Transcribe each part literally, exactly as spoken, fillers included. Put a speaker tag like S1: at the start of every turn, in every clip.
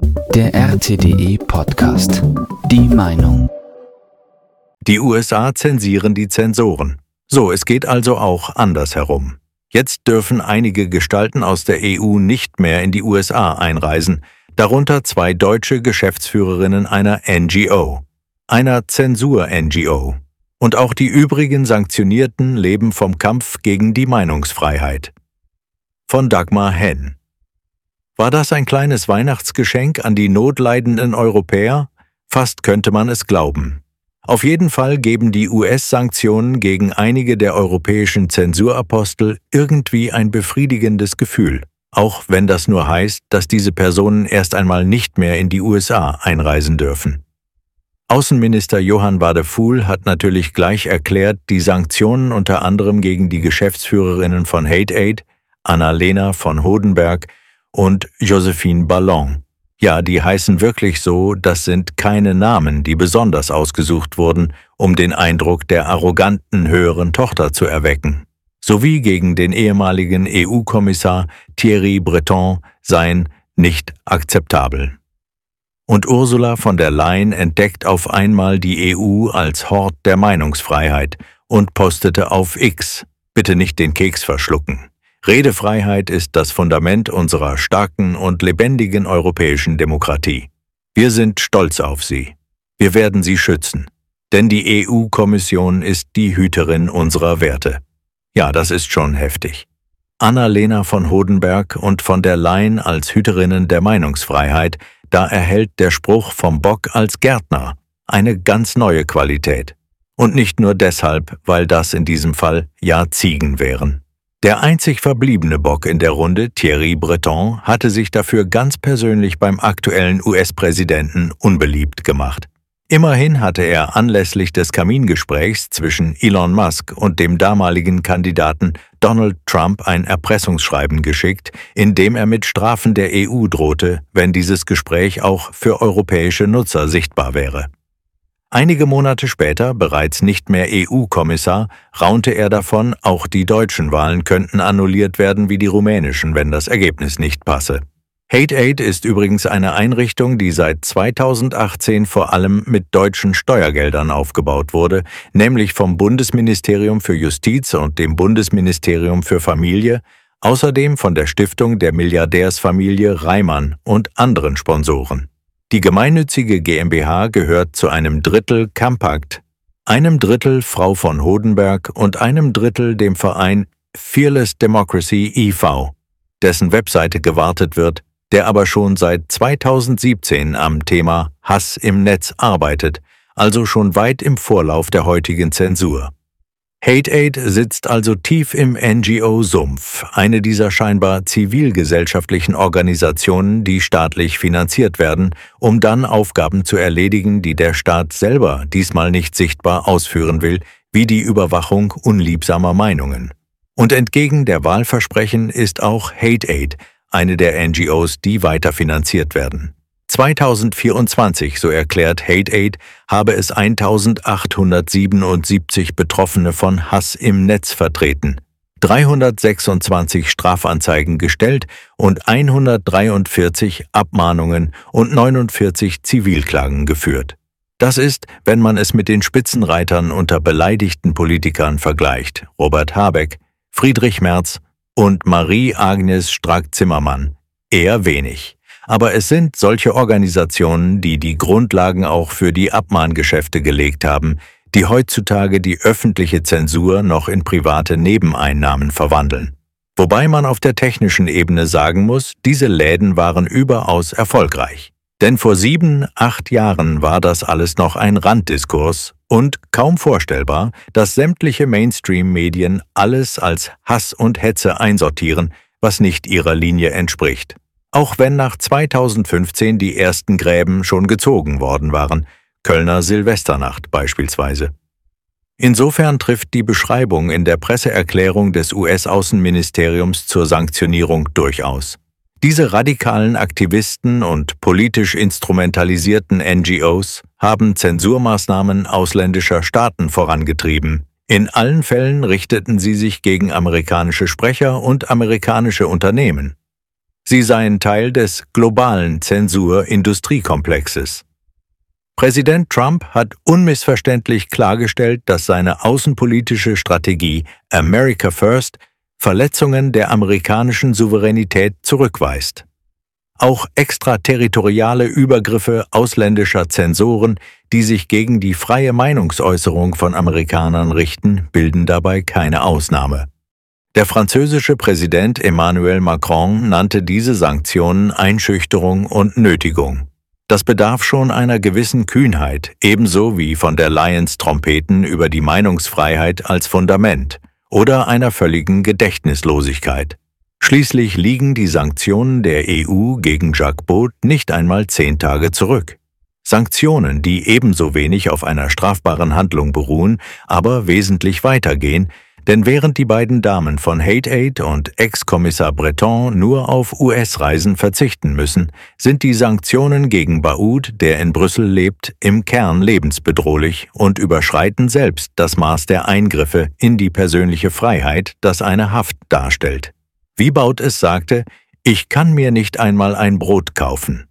S1: Der R T D E-Podcast. Die Meinung.
S2: Die U S A zensieren die Zensoren. So, es geht also auch andersherum. Jetzt dürfen einige Gestalten aus der E U nicht mehr in die U S A einreisen, darunter zwei deutsche Geschäftsführerinnen einer N G O, einer Zensur-N G O. Und auch die übrigen Sanktionierten leben vom Kampf gegen die Meinungsfreiheit. Von Dagmar Henn. War das ein kleines Weihnachtsgeschenk an die notleidenden Europäer? Fast könnte man es glauben. Auf jeden Fall geben die U S-Sanktionen gegen einige der europäischen Zensurapostel irgendwie ein befriedigendes Gefühl, auch wenn das nur heißt, dass diese Personen erst einmal nicht mehr in die U S A einreisen dürfen. Außenminister Johann Wadephul hat natürlich gleich erklärt, die Sanktionen unter anderem gegen die Geschäftsführerinnen von Hate Aid, Annalena von Hodenberg und Josephine Ballon. Ja, die heißen wirklich so, das sind keine Namen, die besonders ausgesucht wurden, um den Eindruck der arroganten höheren Tochter zu erwecken. Sowie gegen den ehemaligen E U-Kommissar Thierry Breton seien nicht akzeptabel. Und Ursula von der Leyen entdeckt auf einmal die E U als Hort der Meinungsfreiheit und postete auf X: Bitte nicht den Keks verschlucken. Redefreiheit ist das Fundament unserer starken und lebendigen europäischen Demokratie. Wir sind stolz auf sie. Wir werden sie schützen. Denn die E U-Kommission ist die Hüterin unserer Werte. Ja, das ist schon heftig. Annalena von Hodenberg und von der Leyen als Hüterinnen der Meinungsfreiheit, da erhält der Spruch vom Bock als Gärtner eine ganz neue Qualität. Und nicht nur deshalb, weil das in diesem Fall ja Ziegen wären. Der einzig verbliebene Bock in der Runde, Thierry Breton, hatte sich dafür ganz persönlich beim aktuellen U S-Präsidenten unbeliebt gemacht. Immerhin hatte er anlässlich des Kamingesprächs zwischen Elon Musk und dem damaligen Kandidaten Donald Trump ein Erpressungsschreiben geschickt, in dem er mit Strafen der E U drohte, wenn dieses Gespräch auch für europäische Nutzer sichtbar wäre. Einige Monate später, bereits nicht mehr E U-Kommissar, raunte er davon, auch die deutschen Wahlen könnten annulliert werden wie die rumänischen, wenn das Ergebnis nicht passe. Hate Aid ist übrigens eine Einrichtung, die seit zweitausendachtzehn vor allem mit deutschen Steuergeldern aufgebaut wurde, nämlich vom Bundesministerium für Justiz und dem Bundesministerium für Familie, außerdem von der Stiftung der Milliardärsfamilie Reimann und anderen Sponsoren. Die gemeinnützige GmbH gehört zu einem Drittel Campact, einem Drittel Frau von Hodenberg und einem Drittel dem Verein Fearless Democracy e V, dessen Webseite gewartet wird, der aber schon seit zweitausendsiebzehn am Thema Hass im Netz arbeitet, also schon weit im Vorlauf der heutigen Zensur. Hate Aid sitzt also tief im N G O-Sumpf, eine dieser scheinbar zivilgesellschaftlichen Organisationen, die staatlich finanziert werden, um dann Aufgaben zu erledigen, die der Staat selber diesmal nicht sichtbar ausführen will, wie die Überwachung unliebsamer Meinungen. Und entgegen der Wahlversprechen ist auch Hate Aid eine der N G Os, die weiter finanziert werden. zweitausendvierundzwanzig, so erklärt Hate Aid, habe es eintausendachthundertsiebenundsiebzig Betroffene von Hass im Netz vertreten, dreihundertsechsundzwanzig Strafanzeigen gestellt und hundertdreiundvierzig Abmahnungen und neunundvierzig Zivilklagen geführt. Das ist, wenn man es mit den Spitzenreitern unter beleidigten Politikern vergleicht, Robert Habeck, Friedrich Merz und Marie-Agnes Strack-Zimmermann, eher wenig. Aber es sind solche Organisationen, die die Grundlagen auch für die Abmahngeschäfte gelegt haben, die heutzutage die öffentliche Zensur noch in private Nebeneinnahmen verwandeln. Wobei man auf der technischen Ebene sagen muss, diese Läden waren überaus erfolgreich. Denn vor sieben, acht Jahren war das alles noch ein Randdiskurs und kaum vorstellbar, dass sämtliche Mainstream-Medien alles als Hass und Hetze einsortieren, was nicht ihrer Linie entspricht. Auch wenn nach zweitausendfünfzehn die ersten Gräben schon gezogen worden waren, Kölner Silvesternacht beispielsweise. Insofern trifft die Beschreibung in der Presseerklärung des U S-Außenministeriums zur Sanktionierung durchaus. Diese radikalen Aktivisten und politisch instrumentalisierten N G Os haben Zensurmaßnahmen ausländischer Staaten vorangetrieben. In allen Fällen richteten sie sich gegen amerikanische Sprecher und amerikanische Unternehmen. Sie seien Teil des globalen Zensur-Industriekomplexes. Präsident Trump hat unmissverständlich klargestellt, dass seine außenpolitische Strategie America First Verletzungen der amerikanischen Souveränität zurückweist. Auch extraterritoriale Übergriffe ausländischer Zensoren, die sich gegen die freie Meinungsäußerung von Amerikanern richten, bilden dabei keine Ausnahme. Der französische Präsident Emmanuel Macron nannte diese Sanktionen Einschüchterung und Nötigung. Das bedarf schon einer gewissen Kühnheit, ebenso wie von der Leyen's Trompeten über die Meinungsfreiheit als Fundament oder einer völligen Gedächtnislosigkeit. Schließlich liegen die Sanktionen der E U gegen Jacques Bot nicht einmal zehn Tage zurück. Sanktionen, die ebenso wenig auf einer strafbaren Handlung beruhen, aber wesentlich weitergehen, denn während die beiden Damen von Hate-Aid und Ex-Kommissar Breton nur auf U S-Reisen verzichten müssen, sind die Sanktionen gegen Baoud, der in Brüssel lebt, im Kern lebensbedrohlich und überschreiten selbst das Maß der Eingriffe in die persönliche Freiheit, das eine Haft darstellt. Wie Baud es sagte, ich kann mir nicht einmal ein Brot kaufen.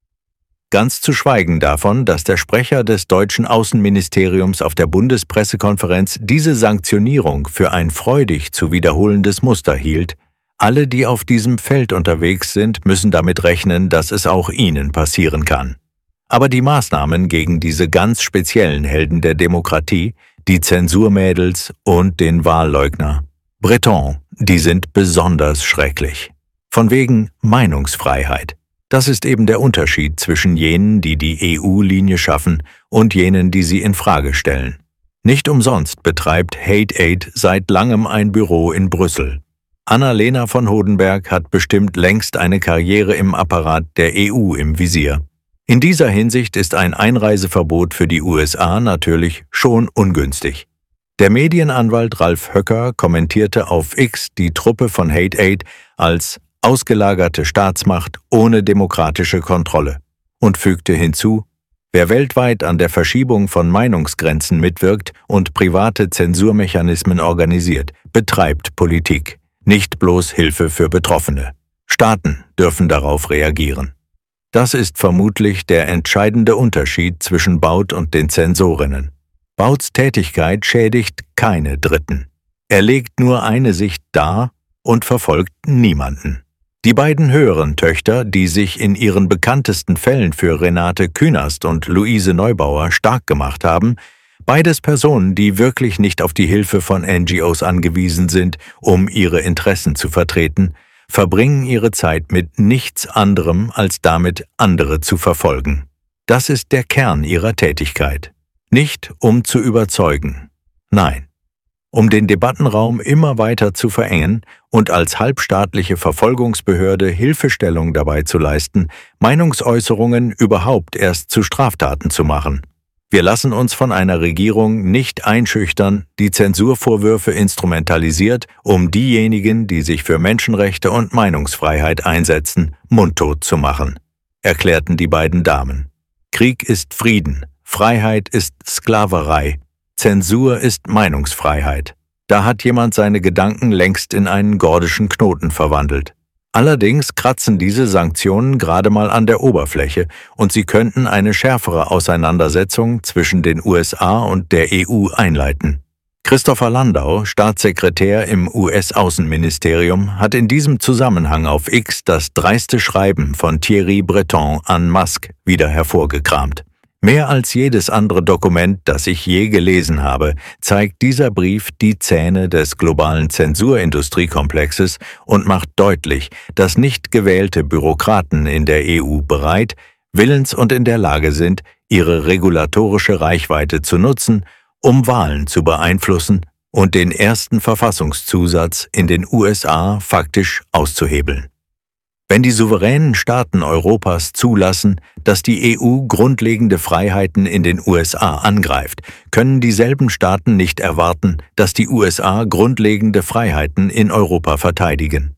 S2: Ganz zu schweigen davon, dass der Sprecher des deutschen Außenministeriums auf der Bundespressekonferenz diese Sanktionierung für ein freudig zu wiederholendes Muster hielt. Alle, die auf diesem Feld unterwegs sind, müssen damit rechnen, dass es auch ihnen passieren kann. Aber die Maßnahmen gegen diese ganz speziellen Helden der Demokratie, die Zensurmädels und den Wahlleugner Breton, die sind besonders schrecklich. Von wegen Meinungsfreiheit. Das ist eben der Unterschied zwischen jenen, die die E U-Linie schaffen, und jenen, die sie in Frage stellen. Nicht umsonst betreibt Hate-Aid seit langem ein Büro in Brüssel. Annalena von Hodenberg hat bestimmt längst eine Karriere im Apparat der E U im Visier. In dieser Hinsicht ist ein Einreiseverbot für die U S A natürlich schon ungünstig. Der Medienanwalt Ralf Höcker kommentierte auf X die Truppe von Hate-Aid als ausgelagerte Staatsmacht ohne demokratische Kontrolle und fügte hinzu, wer weltweit an der Verschiebung von Meinungsgrenzen mitwirkt und private Zensurmechanismen organisiert, betreibt Politik, nicht bloß Hilfe für Betroffene. Staaten dürfen darauf reagieren. Das ist vermutlich der entscheidende Unterschied zwischen Baud und den Zensorinnen. Bauds Tätigkeit schädigt keine Dritten. Er legt nur eine Sicht dar und verfolgt niemanden. Die beiden höheren Töchter, die sich in ihren bekanntesten Fällen für Renate Künast und Luise Neubauer stark gemacht haben, beides Personen, die wirklich nicht auf die Hilfe von N G Os angewiesen sind, um ihre Interessen zu vertreten, verbringen ihre Zeit mit nichts anderem, als damit andere zu verfolgen. Das ist der Kern ihrer Tätigkeit. Nicht um zu überzeugen. Nein. Um den Debattenraum immer weiter zu verengen und als halbstaatliche Verfolgungsbehörde Hilfestellung dabei zu leisten, Meinungsäußerungen überhaupt erst zu Straftaten zu machen. Wir lassen uns von einer Regierung nicht einschüchtern, die Zensurvorwürfe instrumentalisiert, um diejenigen, die sich für Menschenrechte und Meinungsfreiheit einsetzen, mundtot zu machen, erklärten die beiden Damen. Krieg ist Frieden, Freiheit ist Sklaverei. Zensur ist Meinungsfreiheit. Da hat jemand seine Gedanken längst in einen gordischen Knoten verwandelt. Allerdings kratzen diese Sanktionen gerade mal an der Oberfläche und sie könnten eine schärfere Auseinandersetzung zwischen den U S A und der E U einleiten. Christopher Landau, Staatssekretär im U S-Außenministerium, hat in diesem Zusammenhang auf X das dreiste Schreiben von Thierry Breton an Musk wieder hervorgekramt. Mehr als jedes andere Dokument, das ich je gelesen habe, zeigt dieser Brief die Zähne des globalen Zensurindustriekomplexes und macht deutlich, dass nicht gewählte Bürokraten in der E U bereit, willens und in der Lage sind, ihre regulatorische Reichweite zu nutzen, um Wahlen zu beeinflussen und den ersten Verfassungszusatz in den U S A faktisch auszuhebeln. Wenn die souveränen Staaten Europas zulassen, dass die E U grundlegende Freiheiten in den U S A angreift, können dieselben Staaten nicht erwarten, dass die U S A grundlegende Freiheiten in Europa verteidigen.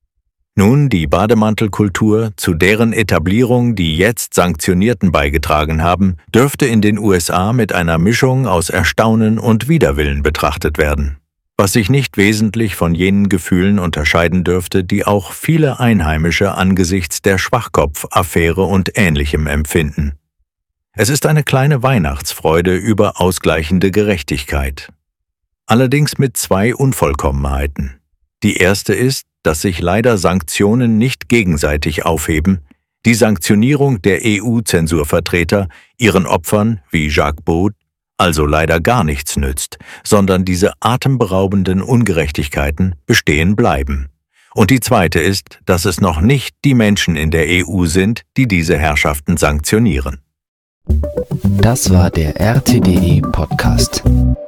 S2: Nun, die Bademantelkultur, zu deren Etablierung die jetzt Sanktionierten beigetragen haben, dürfte in den U S A mit einer Mischung aus Erstaunen und Widerwillen betrachtet werden. was sich nicht wesentlich von jenen Gefühlen unterscheiden dürfte, die auch viele Einheimische angesichts der Schwachkopf-Affäre und Ähnlichem empfinden. Es ist eine kleine Weihnachtsfreude über ausgleichende Gerechtigkeit. Allerdings mit zwei Unvollkommenheiten. Die erste ist, dass sich leider Sanktionen nicht gegenseitig aufheben, die Sanktionierung der E U-Zensurvertreter ihren Opfern wie Jacques Baud also leider gar nichts nützt, sondern diese atemberaubenden Ungerechtigkeiten bestehen bleiben. Und die zweite ist, dass es noch nicht die Menschen in der E U sind, die diese Herrschaften sanktionieren.
S1: Das war der R T D E Podcast.